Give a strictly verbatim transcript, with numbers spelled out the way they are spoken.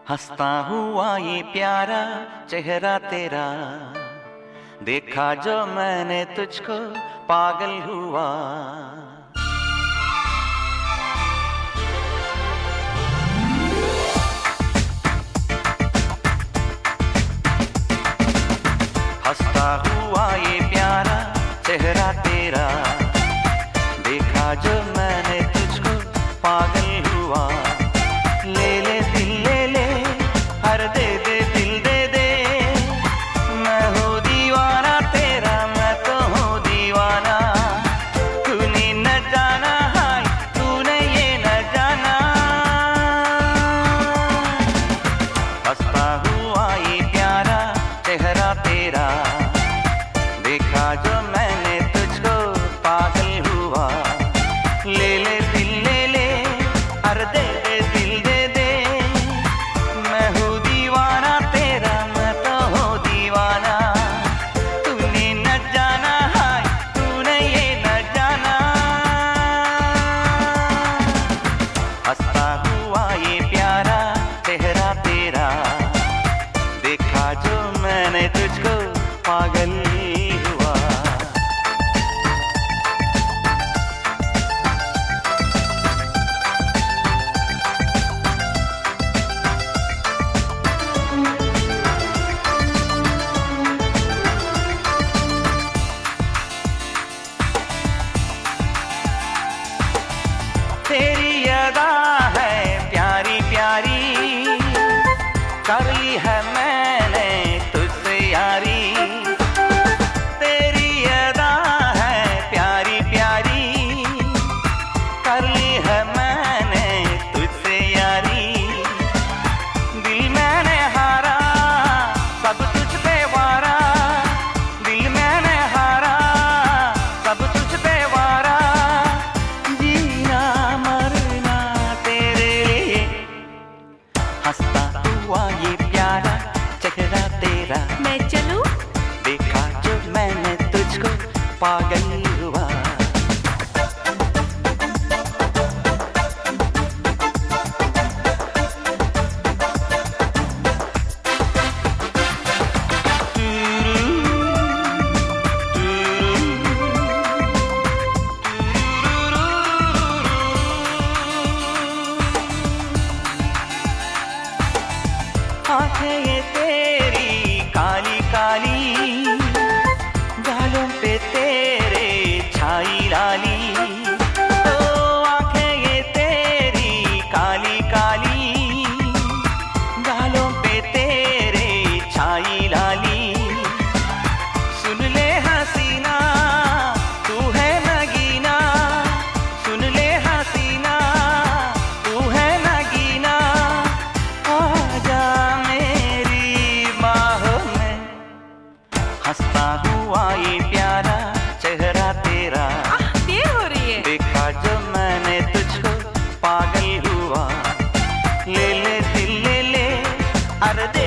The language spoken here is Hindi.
हंसता हुआ ये प्यारा चेहरा तेरा, देखा जो मैंने तुझको पागल हुआ। हंसता हुआ ये प्यारा चेहरा तेरा, देखा जो मैंने तुझको पागल हुआ। ले ले दिल ले ले, हर दे दे दिल दे दे, मैं हूँ दीवाना तेरा, मैं तो हूँ दीवाना। तूने न जाना हाय, तूने ये न जाना। हंसता हुआ ये प्यारा चेहरा तेरा, देखा जो मैंने तुझको पागल हुआ। ले ले दिल ले ले, हर दे दे दिल दे दे, मैं हूँ दीवाना तेरा, मैं तो हूँ दीवाना। तूने न जाना हाय, तूने ये न जाना। हंसता हुआ ये प्यारा चेहरा तेरा, देखा जो मैंने तुझको पागल हुआ। तेरी अदा है प्यारी प्यारी, कर ली है मैंने तुझसे यारी। तेरी अदा है प्यारी प्यारी, कर ली है मैंने तुझसे यारी। दिल मैंने हारा, सब तुझ पे वारा। दिल मैंने हारा, सब तुझ पे वारा। जीना मरना तेरे लिए। हंसता हुआ ये प्यारा चेहरा तेरा, मैं चलूं? देखा जो मैंने तुझको पागल हुआ। आंखें ये तेरी काली काली, गालों पे तेरे छाई लाली। ओ आंखें ये तेरी काली काली, गालों पे तेरे छाई लाली। सुन ले हसीना, तू है नगीना। सुन ले हसीना, तू है नगीना। आजा हंसता हुआ ये प्यारा चेहरा तेरा, आह, देर हो रही है। देखा जो मैंने तुझको पागल हुआ। ले ले दिल ले ले, अरे दे